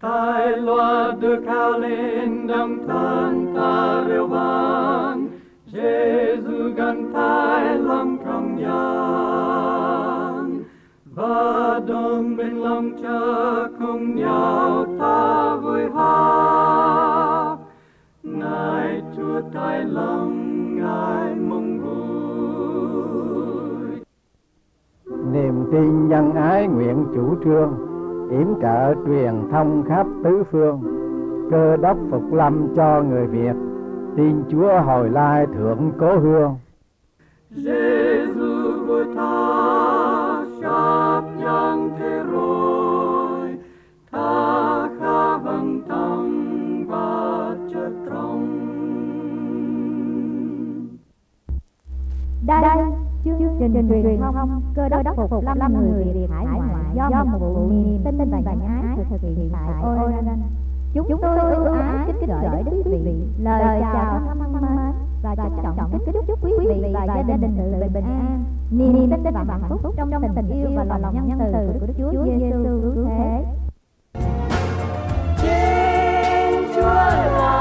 Tai loa được cao lên đồng thân ta reo vang, Giêsu gần tai lòng trong gian, và đồng bên lòng cha cùng nhau ta vui hát. Ngài Chúa tai lòng Ngài mong vui. Niềm tin nhân ái nguyện chủ trương, yểm trợ truyền thông khắp tứ phương. Cơ đốc phục lâm cho người Việt, tin Chúa hồi lai thượng cố hương. Giêsu vua ta sắp giáng thế rồi, ta khá vâng tâm và chất trong. Đây chương trình truyền thông Cơ đốc phục lâm người Việt hải ngoại do một vụ niềm tin và nhân ái thực hiện tại Oregon. Chúng tôi ưu ái kính gửi đến quý vị lời chào thân mến và trân trọng kính chúc quý vị và gia đình sự bình an, niềm tin và hạnh phúc trong tình yêu và lòng nhân từ của Đức Chúa Giêsu cứu thế. Trên Chúa là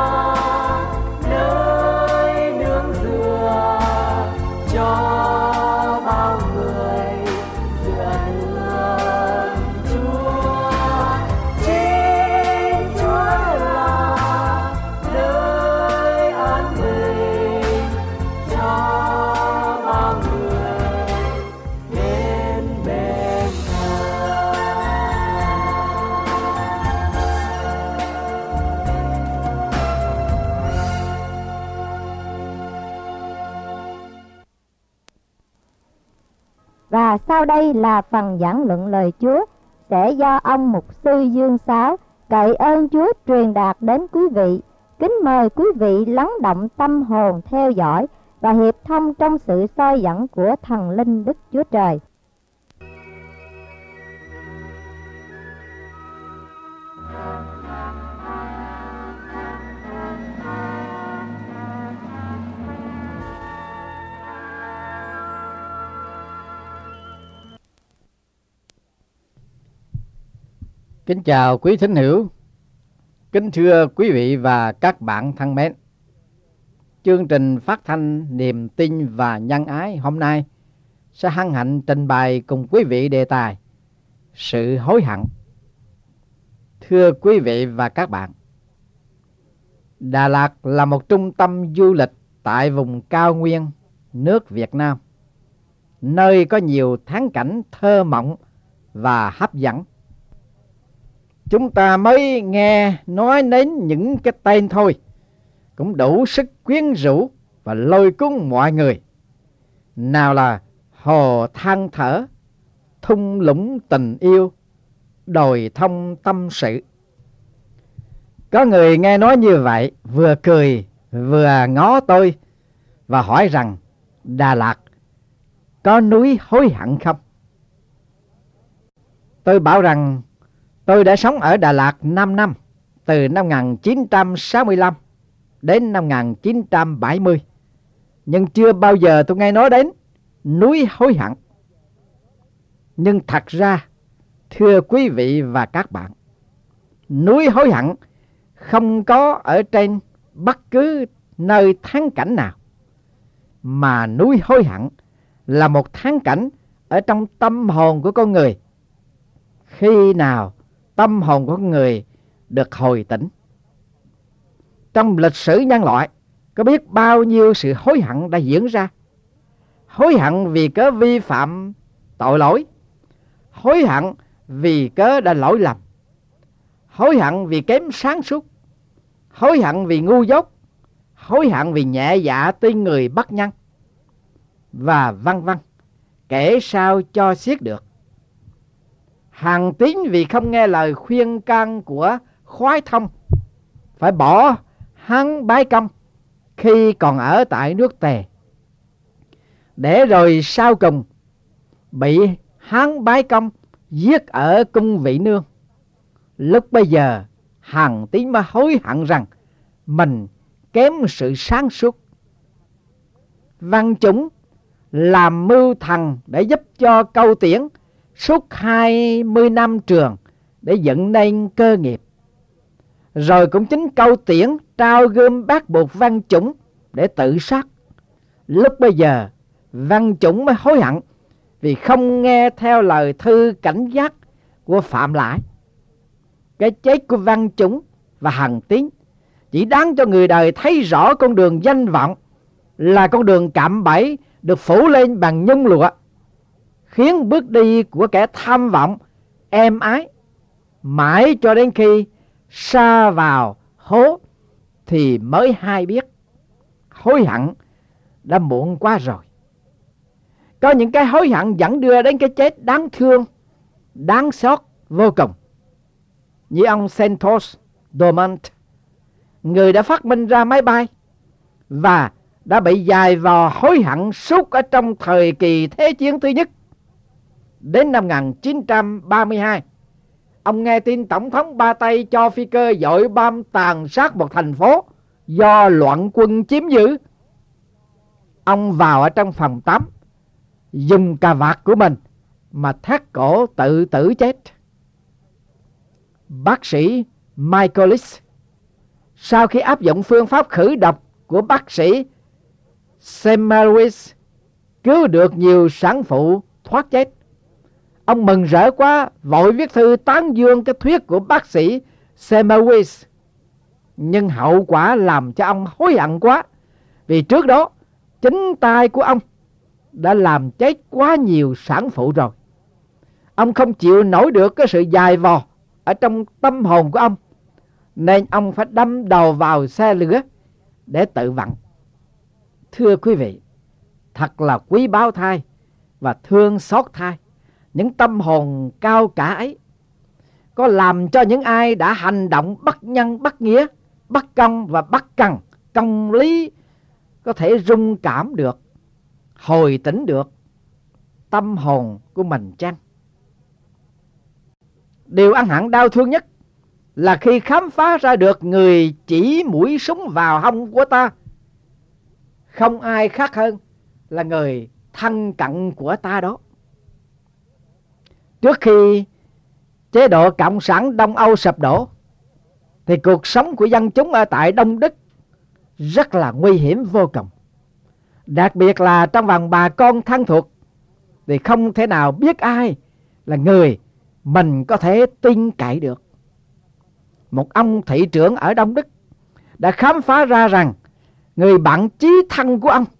nơi nương dựa cho bao người dựa nương Chúa. Trên Chúa là nơi an bình cho bao người đến bên Ngài. Và sau đây là phần giảng luận lời Chúa sẽ do ông mục sư Dương Sáo cậy ơn Chúa truyền đạt đến quý vị. Kính mời quý vị lắng động tâm hồn theo dõi và hiệp thông trong sự soi dẫn của thần linh Đức Chúa Trời. Kính chào quý thính hữu, kính thưa quý vị và các bạn thân mến. Chương trình phát thanh niềm tin và nhân ái hôm nay sẽ hân hạnh trình bày cùng quý vị đề tài sự hối hận. Thưa quý vị và các bạn, Đà Lạt là một trung tâm du lịch tại vùng cao nguyên nước Việt Nam, nơi có nhiều thắng cảnh thơ mộng và hấp dẫn. Chúng ta mới nghe nói đến những cái tên thôi cũng đủ sức quyến rũ và lôi cuốn mọi người. Nào là hồ than thở, thung lũng tình yêu, đồi thông tâm sự. Có người nghe nói như vậy vừa cười vừa ngó tôi và hỏi rằng Đà Lạt có núi hối hận không? Tôi bảo rằng tôi đã sống ở Đà Lạt 5 năm, từ năm 1965 đến năm 1970, nhưng chưa bao giờ tôi nghe nói đến núi hối hận. Nhưng thật ra, thưa quý vị và các bạn, núi hối hận không có ở trên bất cứ nơi thắng cảnh nào, mà núi hối hận là một thắng cảnh ở trong tâm hồn của con người. Khi nào tâm hồn của con người được hồi tỉnh? Trong lịch sử nhân loại có biết bao nhiêu sự hối hận đã diễn ra. Hối hận vì cớ vi phạm tội lỗi, hối hận vì cớ đã lỗi lầm, hối hận vì kém sáng suốt, hối hận vì ngu dốt, hối hận vì nhẹ dạ tin người bất nhân, và vân vân, kể sao cho xiết được. Hàn Tín vì không nghe lời khuyên can của Khoái Thông, phải bỏ Hán Bái Công khi còn ở tại nước Tề, để rồi sau cùng bị Hán Bái Công giết ở cung Vị Nương. Lúc bây giờ Hàn Tín mới hối hận rằng mình kém sự sáng suốt. Văn chúng làm mưu thần để giúp cho Câu Tiễn suốt 20 năm trường để dựng nên cơ nghiệp, Rồi cũng chính câu tiễn trao gươm bắt buộc Văn Chủng để tự sát. Lúc bây giờ Văn Chủng mới hối hận vì không nghe theo lời thư cảnh giác của Phạm Lãi. Cái chết của Văn Chủng và Hằng Tiến chỉ đáng cho người đời thấy rõ con đường danh vọng là con đường cạm bẫy được phủ lên bằng nhung lụa, khiến bước đi của kẻ tham vọng êm ái, mãi cho đến khi sa vào hố thì mới hay biết hối hận đã muộn quá rồi. Có những cái hối hận dẫn đưa đến cái chết đáng thương, đáng xót vô cùng, như ông Santos Dumont, người đã phát minh ra máy bay và đã bị dài vò hối hận suốt ở trong thời kỳ Thế chiến thứ nhất. Đến năm 1932, ông nghe tin Tổng thống Ba Tây cho phi cơ dội bom tàn sát một thành phố do loạn quân chiếm giữ. Ông vào ở trong phòng tắm, dùng cà vạt của mình mà thắt cổ tự tử chết. Bác sĩ Michaelis, sau khi áp dụng phương pháp khử độc của bác sĩ Semmelweis, cứu được nhiều sản phụ thoát chết. Ông mừng rỡ quá, vội viết thư tán dương cái thuyết của bác sĩ Semmelweis. Nhưng hậu quả làm cho ông hối hận quá, vì trước đó chính tay của ông đã làm chết quá nhiều sản phụ rồi. Ông không chịu nổi được cái sự dài vò ở trong tâm hồn của ông, nên ông phải đâm đầu vào xe lửa để tự vận. Thưa quý vị, thật là quý báu thay và thương xót thay những tâm hồn cao cả ấy, có làm cho những ai đã hành động bất nhân bất nghĩa, bất công và bất cần công lý có thể rung cảm được, hồi tỉnh được tâm hồn của mình chăng? Điều ân hận đau thương nhất là khi khám phá ra được người chỉ mũi súng vào hông của ta không ai khác hơn là người thân cận của ta đó. Trước khi chế độ Cộng sản Đông Âu sụp đổ, thì cuộc sống của dân chúng ở tại Đông Đức rất là nguy hiểm vô cùng. Đặc biệt là trong vòng bà con thân thuộc, thì không thể nào biết ai là người mình có thể tin cậy được. Một ông thị trưởng ở Đông Đức đã khám phá ra rằng người bạn chí thân của ông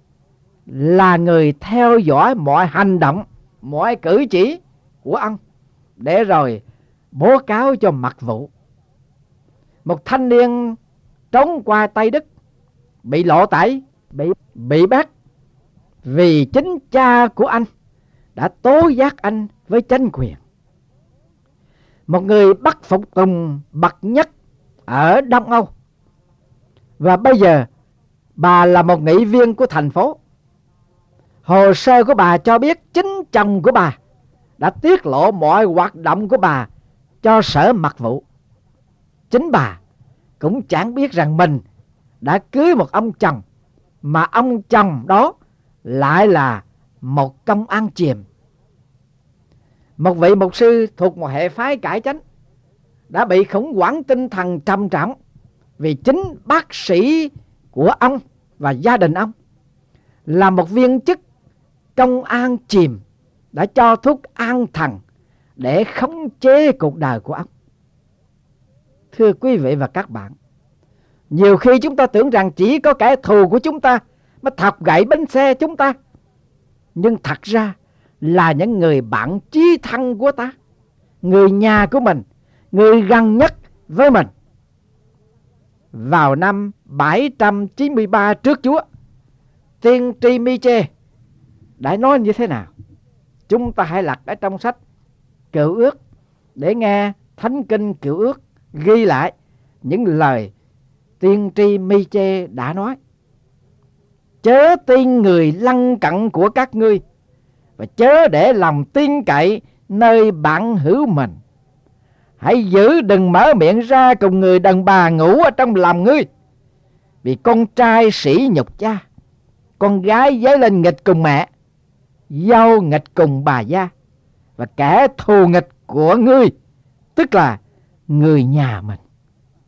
là người theo dõi mọi hành động, mọi cử chỉ của ông, để rồi báo cáo cho mật vụ. Một thanh niên trốn qua Tây Đức bị lộ tẩy, bị bắt vì chính cha của anh đã tố giác anh với chính quyền. Một người bắt phục tùng bậc nhất ở Đông Âu, và bây giờ bà là một nghị viên của thành phố. Hồ sơ của bà cho biết chính chồng của bà đã tiết lộ mọi hoạt động của bà cho sở mật vụ. Chính bà cũng chẳng biết rằng mình đã cưới một ông chồng, mà ông chồng đó lại là một công an chìm. Một vị mục sư thuộc một hệ phái cải chánh đã bị khủng hoảng tinh thần trầm trọng vì chính bác sĩ của ông và gia đình ông là một viên chức công an chìm đã cho thuốc an thần để khống chế cuộc đời của ông. Thưa quý vị và các bạn, nhiều khi chúng ta tưởng rằng chỉ có kẻ thù của chúng ta mới thọc gậy bánh xe chúng ta, nhưng thật ra là những người bạn chí thân của ta, người nhà của mình, người gần nhất với mình. Vào năm 793 trước Chúa, tiên tri Mi-chê đã nói như thế nào? Chúng ta hãy lật ở trong sách Cựu Ước để nghe Thánh Kinh Cựu Ước ghi lại những lời tiên tri Mi-chê đã nói. Chớ tin người lân cận của các ngươi, và chớ để lòng tin cậy nơi bạn hữu mình. Hãy giữ đừng mở miệng ra cùng người đàn bà ngủ ở trong lòng ngươi, vì con trai sỉ nhục cha, con gái dấy lên nghịch cùng mẹ, dâu nghịch cùng bà gia, và kẻ thù nghịch của ngươi, tức là người nhà mình.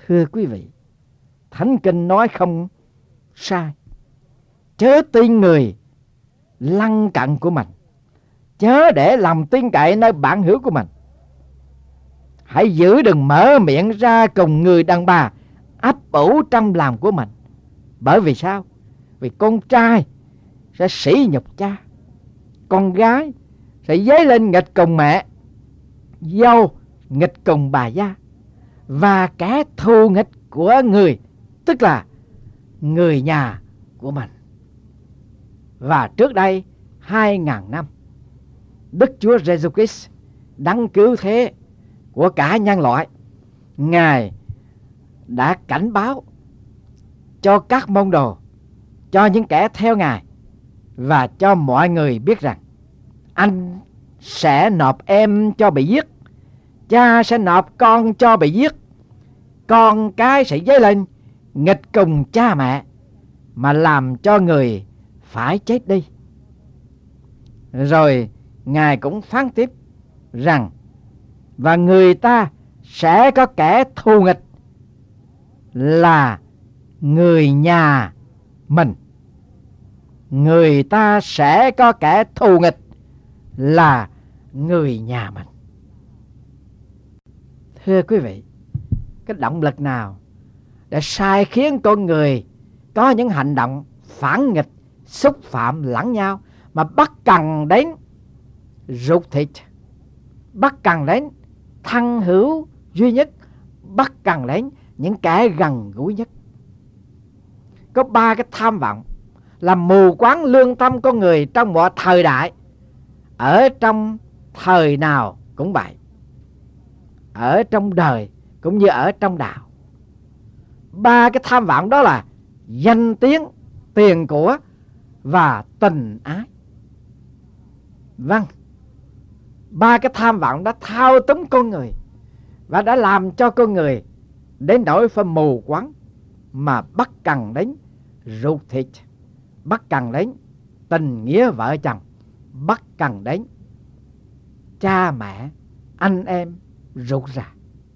Thưa quý vị, Thánh Kinh nói không sai. Chớ tin người lân cận của mình, chớ để lòng tin cậy nơi bạn hữu của mình. Hãy giữ đừng mở miệng ra cùng người đàn bà ấp ủ trong lòng của mình. Bởi vì sao? Vì con trai sẽ sỉ nhục cha, con gái sẽ dấy lên nghịch cùng mẹ, dâu nghịch cùng bà gia, và kẻ thù nghịch của người, tức là người nhà của mình. Và trước đây 2.000 năm, Đức Chúa Giêsu Christ, đấng cứu thế của cả nhân loại, Ngài đã cảnh báo cho các môn đồ, cho những kẻ theo Ngài và cho mọi người biết rằng anh sẽ nộp em cho bị giết, cha sẽ nộp con cho bị giết, con cái sẽ dấy lên nghịch cùng cha mẹ mà làm cho người phải chết đi. Rồi Ngài cũng phán tiếp rằng và người ta sẽ có kẻ thù nghịch là người nhà mình. Người ta sẽ có kẻ thù nghịch là người nhà mình. Thưa quý vị, cái động lực nào để sai khiến con người có những hành động phản nghịch, xúc phạm lẫn nhau mà bất cần đến ruột thịt, bất cần đến thân hữu duy nhất, bất cần đến những kẻ gần gũi nhất? Có 3 cái tham vọng làm mù quáng lương tâm con người trong mọi thời đại, ở trong thời nào cũng vậy, ở trong đời cũng như ở trong đạo. 3 cái tham vọng đó là danh tiếng, tiền của và tình ái. Vâng, 3 cái tham vọng đã thao túng con người và đã làm cho con người đến nỗi phải mù quáng mà bất cần đến ruột thịt, bất cần đến tình nghĩa vợ chồng, bất cần đến cha mẹ, anh em ruột rà.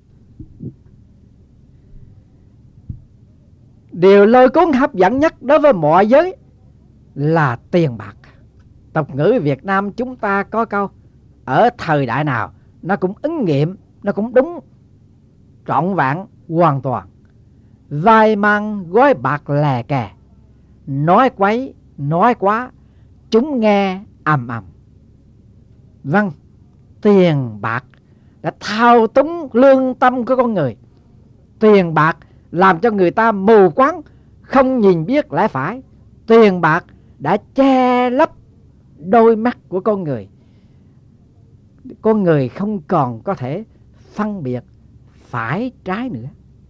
Điều lôi cuốn hấp dẫn nhất đối với mọi giới là tiền bạc. Tục ngữ Việt Nam chúng ta có câu ở thời đại nào nó cũng ứng nghiệm, nó cũng đúng trọn vẹn hoàn toàn. Vai mang gói bạc lè kè, nói quấy, nói quá, chúng nghe ầm ầm. Vâng, tiền bạc đã thao túng lương tâm của con người. Tiền bạc làm cho người ta mù quáng, không nhìn biết lẽ phải. Tiền bạc đã che lấp đôi mắt của con người. Con người không còn có thể phân biệt phải trái nữa.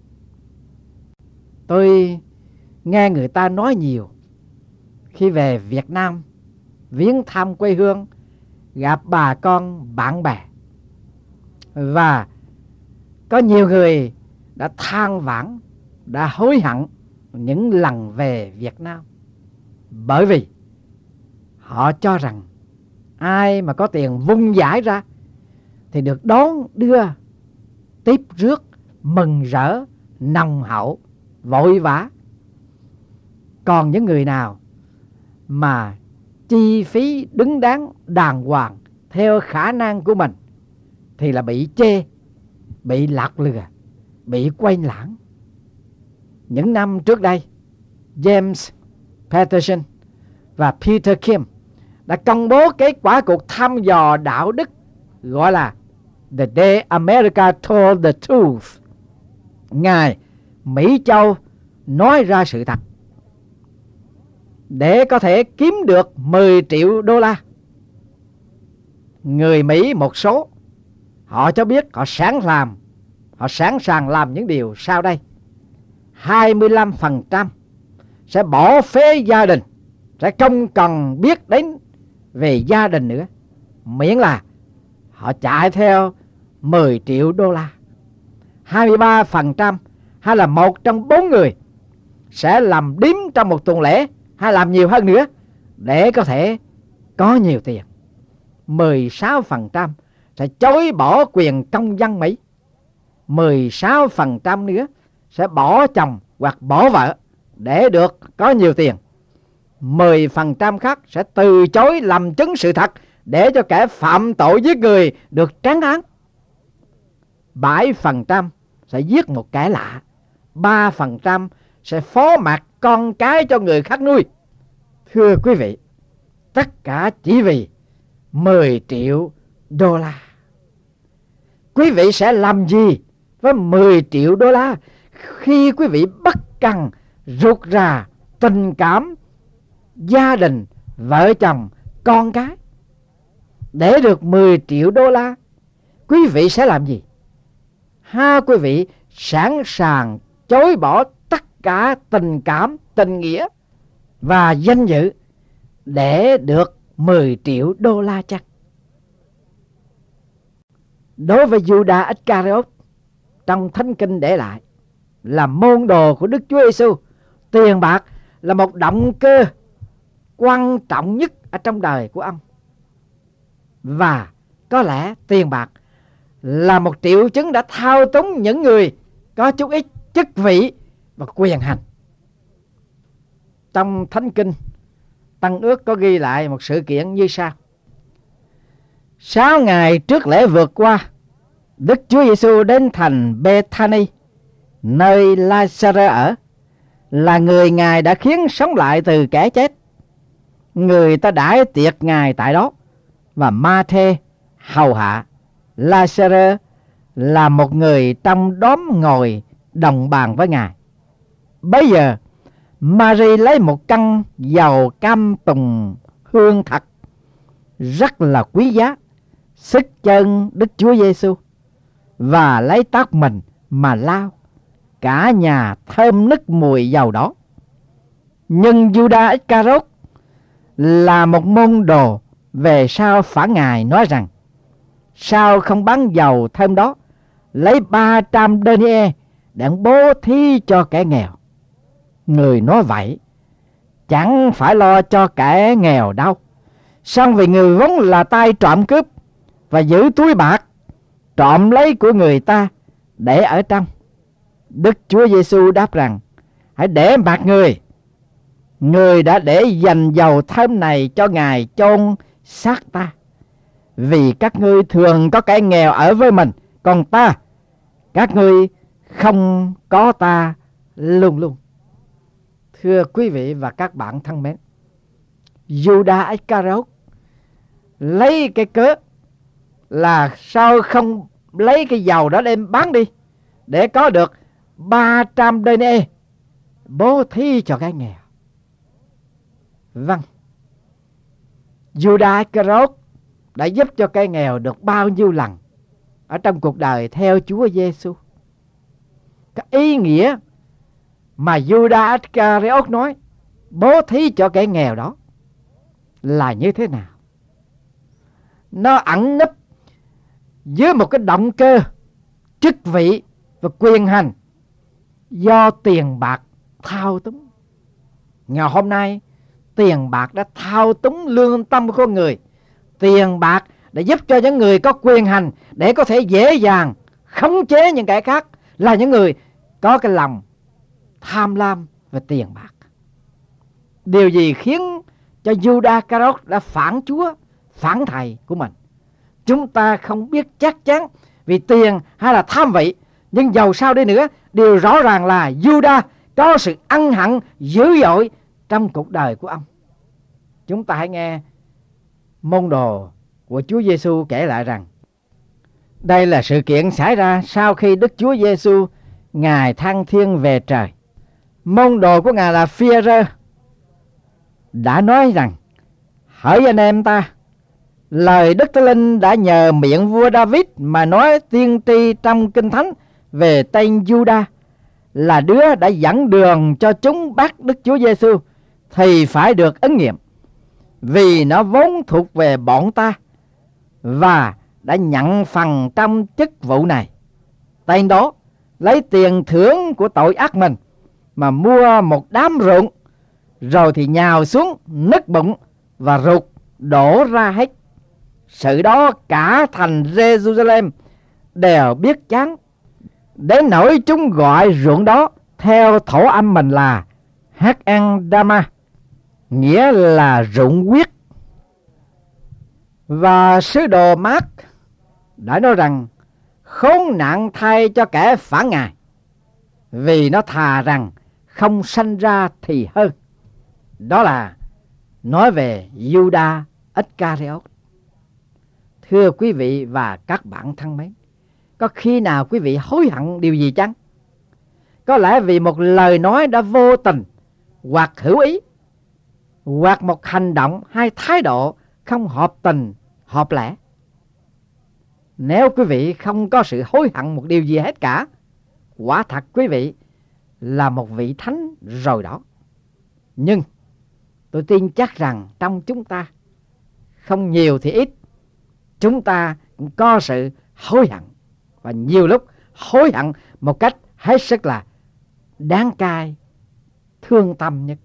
Tôi nghe người ta nói nhiều khi về Việt Nam viếng thăm quê hương, gặp bà con bạn bè, và có nhiều người đã than vãn, đã hối hận những lần về Việt Nam, bởi vì họ cho rằng ai mà có tiền vung vãi ra thì được đón đưa, tiếp rước, mừng rỡ, nồng hậu, vội vã. Còn những người nào mà chi phí đứng đắn, đàng hoàng theo khả năng của mình thì là bị chê, bị lạc lừa, bị quên lãng. Những năm trước đây, James Patterson và Peter Kim đã công bố kết quả cuộc thăm dò đạo đức gọi là The Day America Told the Truth. Ngày Mỹ Châu nói ra sự thật. Để có thể kiếm được 10 triệu đô la, người Mỹ một số họ cho biết họ sẵn sàng làm những điều sau đây. 25% sẽ bỏ phế gia đình, sẽ không cần biết đến về gia đình nữa, miễn là họ chạy theo 10 triệu đô la. 23% hay là 1 trong 4 người sẽ làm điếm trong một tuần lễ hay làm nhiều hơn nữa để có thể có nhiều tiền. 16% sẽ chối bỏ quyền công dân Mỹ. 16% nữa sẽ bỏ chồng hoặc bỏ vợ để được có nhiều tiền. 10% khác sẽ từ chối làm chứng sự thật để cho kẻ phạm tội giết người được trán án. 7% sẽ giết một kẻ lạ. 3% sẽ phó mặc con cái cho người khác nuôi. Thưa quý vị, tất cả chỉ vì 10 triệu đô la. Quý vị sẽ làm gì với 10 triệu đô la khi quý vị bất cần rụt rà tình cảm, gia đình, vợ chồng, con cái? Để được 10 triệu đô la, quý vị sẽ làm gì? Quý vị sẵn sàng chối bỏ tất cả tình cảm, tình nghĩa và danh dự để được 10 triệu đô la chăng? Đối với Judas Iscariot, trong Thánh Kinh để lại là môn đồ của Đức Chúa Giêsu, tiền bạc là một động cơ quan trọng nhất ở trong đời của ông. Và có lẽ tiền bạc là một triệu chứng đã thao túng những người có chút ít chức vị và quyền hành. Trong Thánh Kinh Tân Ước có ghi lại một sự kiện như sau. 6 ngày trước lễ vượt qua, Đức Chúa Giêsu đến thành Bethany, nơi Lazarơ ở, là người Ngài đã khiến sống lại từ kẻ chết. Người ta đãi tiệc Ngài tại đó, và Ma-thê hầu hạ. Lazarơ là một người trong đóm ngồi đồng bàn với Ngài. Bấy giờ Mary lấy một căn dầu cam tùng hương thật rất là quý giá, xức chân Đức Chúa Giêsu và lấy tóc mình mà lau. Cả nhà thơm nức mùi dầu đó. Nhưng Judas Iscariot là một môn đồ về sau phản Ngài nói rằng: sao không bán dầu thơm đó, lấy 300 denier để bố thí cho kẻ nghèo? Người nói vậy chẳng phải lo cho kẻ nghèo đâu, song vì người vốn là tay trộm cướp và giữ túi bạc, trộm lấy của người ta để ở trong. Đức Chúa Giêsu đáp rằng: hãy để mặc người. Người đã để dành dầu thơm này cho Ngài chôn xác ta. Vì các ngươi thường có kẻ nghèo ở với mình, còn ta, các ngươi không có ta luôn luôn. Thưa quý vị và các bạn thân mến, Judas Iscariot lấy cái cớ là sao không lấy cái dầu đó đem bán đi để có được 300 denier bố thí cho cái nghèo. Vâng, Judas Iscariot đã giúp cho cái nghèo được bao nhiêu lần ở trong cuộc đời theo Chúa Giêsu. Cái ý nghĩa mà Judas Iscariot nói bố thí cho kẻ nghèo đó là như thế nào? Nó ẩn nấp dưới một cái động cơ chức vị và quyền hành do tiền bạc thao túng. Ngày hôm nay, tiền bạc đã thao túng lương tâm của con người. Tiền bạc đã giúp cho những người có quyền hành để có thể dễ dàng khống chế những kẻ khác, là những người có cái lòng tham lam về tiền bạc. Điều gì khiến cho Judas Iscariot đã phản Chúa, phản thầy của mình? Chúng ta không biết chắc chắn vì tiền hay là tham vị, nhưng dầu sao đi nữa, điều rõ ràng là Judas có sự ân hận dữ dội trong cuộc đời của ông. Chúng ta hãy nghe môn đồ của Chúa Giêsu kể lại rằng đây là sự kiện xảy ra sau khi Đức Chúa Giêsu Ngài thăng thiên về trời. Môn đồ của Ngài là Phi-e-rơ đã nói rằng: hỡi anh em ta, lời Đức Thánh Linh đã nhờ miệng vua David mà nói tiên tri trong Kinh Thánh về tên Judas, là đứa đã dẫn đường cho chúng bắt Đức Chúa Giêsu, thì phải được ứng nghiệm, vì nó vốn thuộc về bọn ta và đã nhận phần trong chức vụ này. Tên đó lấy tiền thưởng của tội ác mình mà mua một đám ruộng, rồi thì nhào xuống nứt bụng và ruột đổ ra hết. Sự đó cả thành Jerusalem đều biết chán. đến nỗi chúng gọi ruộng đó theo thổ âm mình là Hakandama, nghĩa là ruộng huyết. Và sứ đồ Mark đã nói rằng khốn nạn thay cho kẻ phản Ngài, vì nó thà rằng không sanh ra thì hơn. Đó là nói về Judas Iscariot. Thưa quý vị và các bạn thân mến, có khi nào quý vị hối hận điều gì chăng? Có lẽ vì một lời nói đã vô tình hoặc hữu ý, hoặc một hành động hay thái độ không hợp tình, hợp lẽ. Nếu quý vị không có sự hối hận một điều gì hết cả, quả thật quý vị là một vị thánh rồi đó. Nhưng tôi tin chắc rằng trong chúng ta, không nhiều thì ít, chúng ta cũng có sự hối hận. Và nhiều lúc hối hận một cách hết sức là đáng cay, thương tâm nhất.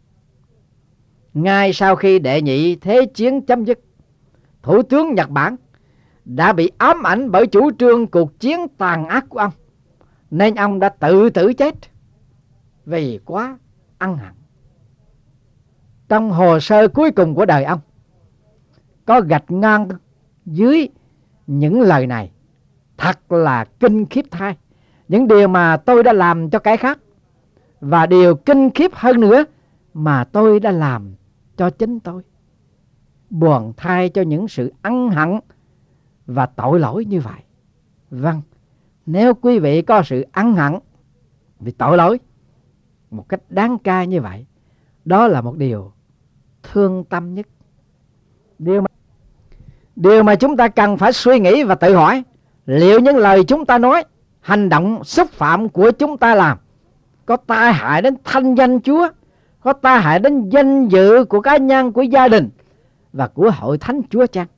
Ngay sau khi Đệ Nhị Thế Chiến chấm dứt, Thủ tướng Nhật Bản đã bị ám ảnh bởi chủ trương cuộc chiến tàn ác của ông, nên ông đã tự tử chết vì quá ân hận. Trong hồ sơ cuối cùng của đời ông có gạch ngang dưới những lời này: thật là kinh khiếp thay những điều mà tôi đã làm cho cái khác, và điều kinh khiếp hơn nữa mà tôi đã làm cho chính tôi. Buồn thay cho những sự ân hận và tội lỗi như vậy. Vâng, nếu quý vị có sự ân hận vì tội lỗi một cách đáng cay như vậy, đó là một điều thương tâm nhất. Điều mà chúng ta cần phải suy nghĩ và tự hỏi: liệu những lời chúng ta nói, hành động xúc phạm của chúng ta làm có tai hại đến thanh danh Chúa, có tai hại đến danh dự của cá nhân, của gia đình và của hội thánh Chúa chăng?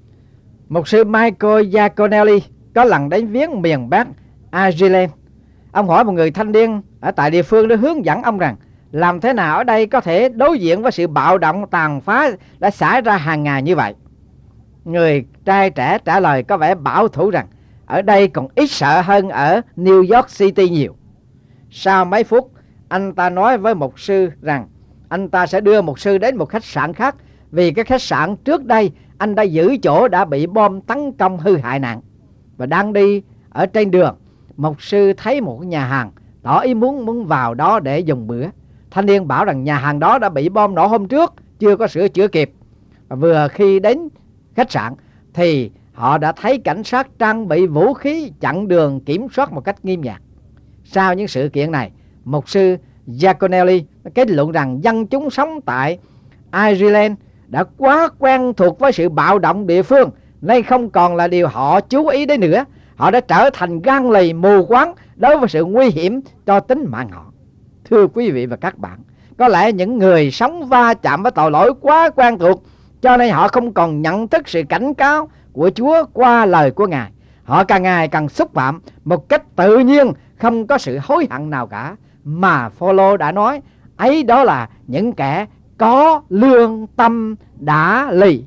Mục sư Michael Giaconelli có lần đến viếng miền Bắc Ireland. Ông hỏi một người thanh niên ở tại địa phương để hướng dẫn ông rằng làm thế nào ở đây có thể đối diện với sự bạo động tàn phá đã xảy ra hàng ngày như vậy. Người trai trẻ trả lời có vẻ bảo thủ rằng ở đây còn ít sợ hơn ở New York City nhiều. Sau mấy phút, anh ta nói với mục sư rằng anh ta sẽ đưa mục sư đến một khách sạn khác, vì cái khách sạn trước đây anh đã giữ chỗ đã bị bom tấn công hư hại nặng. Và đang đi ở trên đường, mục sư thấy một nhà hàng, tỏ ý muốn vào đó để dùng bữa. Thanh niên bảo rằng nhà hàng đó đã bị bom nổ hôm trước, chưa có sửa chữa kịp. Và vừa khi đến khách sạn thì họ đã thấy cảnh sát trang bị vũ khí chặn đường kiểm soát một cách nghiêm ngặt. Sau những sự kiện này, mục sư Giaconelli kết luận rằng dân chúng sống tại Ireland đã quá quen thuộc với sự bạo động địa phương, nên không còn là điều họ chú ý đến nữa. Họ đã trở thành gan lì mù quáng đối với sự nguy hiểm cho tính mạng họ. Thưa quý vị và các bạn, có lẽ những người sống va chạm với tội lỗi quá quen thuộc, cho nên họ không còn nhận thức sự cảnh cáo của Chúa qua lời của Ngài. Họ càng ngày càng xúc phạm một cách tự nhiên, không có sự hối hận nào cả. Mà Phaolô đã nói, ấy đó là những kẻ có lương tâm đã lì.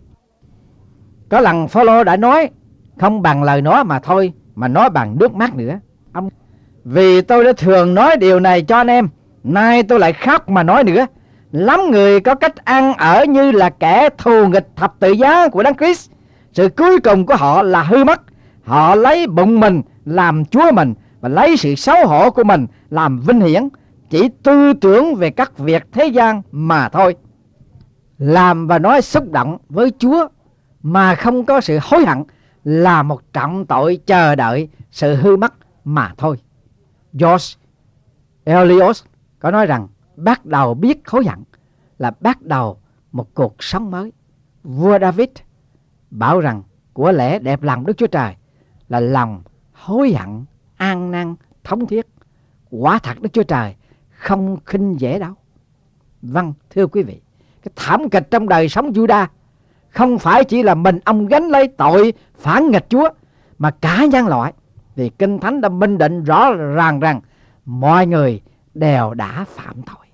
Có lần Phaolô đã nói không bằng lời nói mà thôi, mà nói bằng nước mắt nữa. Vì tôi đã thường nói điều này cho anh em, nay tôi lại khóc mà nói nữa. Lắm người có cách ăn ở như là kẻ thù nghịch thập tự giá của Đấng Christ. Sự cuối cùng của họ là hư mất. Họ lấy bụng mình làm Chúa mình, và lấy sự xấu hổ của mình làm vinh hiển, chỉ tư tưởng về các việc thế gian mà thôi. Làm và nói xúc động với Chúa mà không có sự hối hận là một trọng tội chờ đợi sự hư mất mà thôi. George Eliot có nói rằng bắt đầu biết hối hận là bắt đầu một cuộc sống mới. Vua David bảo rằng của lẽ đẹp lòng Đức Chúa Trời là lòng hối hận an năn thống thiết. Quả thật Đức Chúa Trời không khinh dễ đâu. Vâng, thưa quý vị, cái thảm kịch trong đời sống Judas không phải chỉ là mình ông gánh lấy tội phản nghịch Chúa, mà cả nhân loại. Vì Kinh Thánh đã minh định rõ ràng rằng mọi người đều đã phạm tội.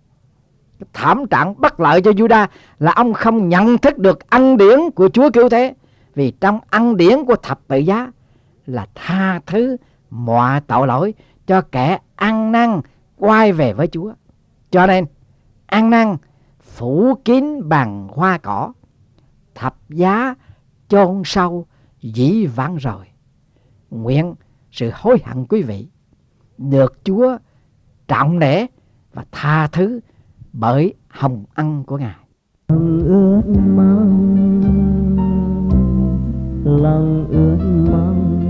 Cái thảm trạng bất lợi cho Judas là ông không nhận thức được ân điển của Chúa cứu thế. Vì trong ân điển của thập tự giá là tha thứ mọi tội lỗi cho kẻ ăn năn quay về với Chúa. Cho nên ăn năn phủ kín bằng hoa cỏ, thập giá chôn sâu dĩ vãng rồi. Nguyện sự hối hận quý vị được Chúa trọng nể và tha thứ bởi hồng ân của Ngài. Ước mong, lòng ước mong,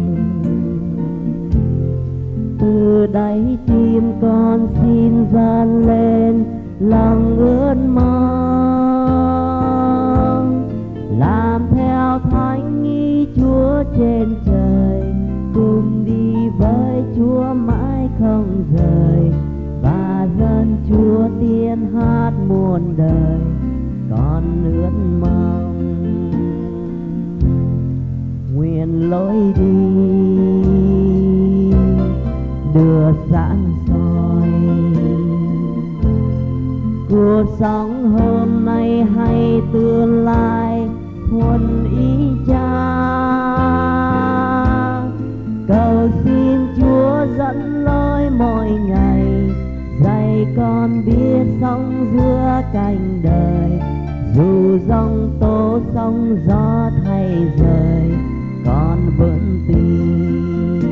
từ đáy tim con xin vang lên lòng ước mong, làm theo thánh ý Chúa trên trời, cùng đi với Chúa mãi không rời, và dân Chúa tiên hát muôn đời. Con ước mong nguyện lối đi đưa sáng soi, cuộc sống hôm nay hay tương lai thuận ý Cha. Cầu xin Chúa dẫn lối mỗi ngày, dạy con biết sống giữa cảnh đời, dù giông tố sóng gió thay rời, con vẫn tin.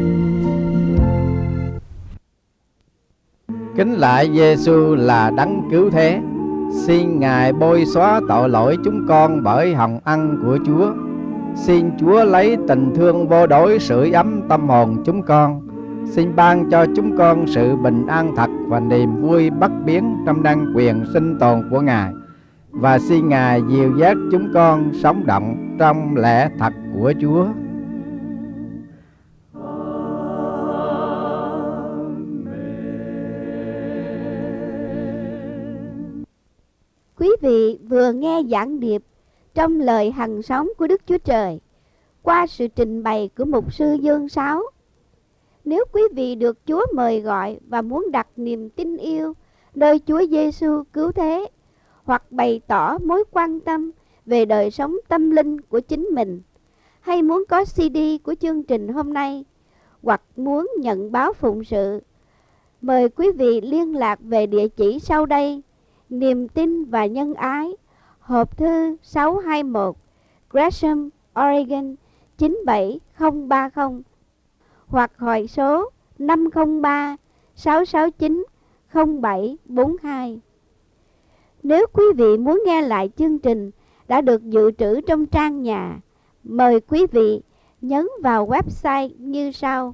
Kính lạy Giêsu là đấng cứu thế, xin Ngài bôi xóa tội lỗi chúng con bởi hồng ân của Chúa. Xin Chúa lấy tình thương vô đối sưởi ấm tâm hồn chúng con. Xin ban cho chúng con sự bình an thật và niềm vui bất biến trong năng quyền sinh tồn của Ngài. Và xin Ngài dìu dắt chúng con sống động trong lẽ thật của Chúa. Quý vị vừa nghe giảng điệp trong lời hằng sống của Đức Chúa Trời qua sự trình bày của mục sư Dương Sáu. Nếu quý vị được Chúa mời gọi và muốn đặt niềm tin yêu nơi Chúa Giêsu cứu thế, hoặc bày tỏ mối quan tâm về đời sống tâm linh của chính mình, hay muốn có CD của chương trình hôm nay, hoặc muốn nhận báo phụng sự, mời quý vị liên lạc về địa chỉ sau đây: Niềm tin và nhân ái, hộp thư 621, Gresham, Oregon 97030, hoặc hỏi số 503-669-0742. Nếu quý vị muốn nghe lại chương trình đã được dự trữ trong trang nhà, mời quý vị nhấn vào website như sau: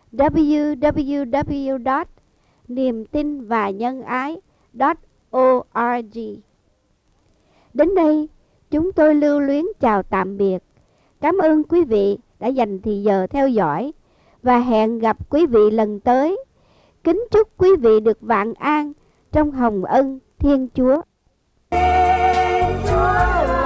www.niềmtinvanhânái.org. Đến đây, chúng tôi lưu luyến chào tạm biệt. Cảm ơn quý vị đã dành thời giờ theo dõi và hẹn gặp quý vị lần tới. Kính chúc quý vị được vạn an trong hồng ân Thiên Chúa. Chúa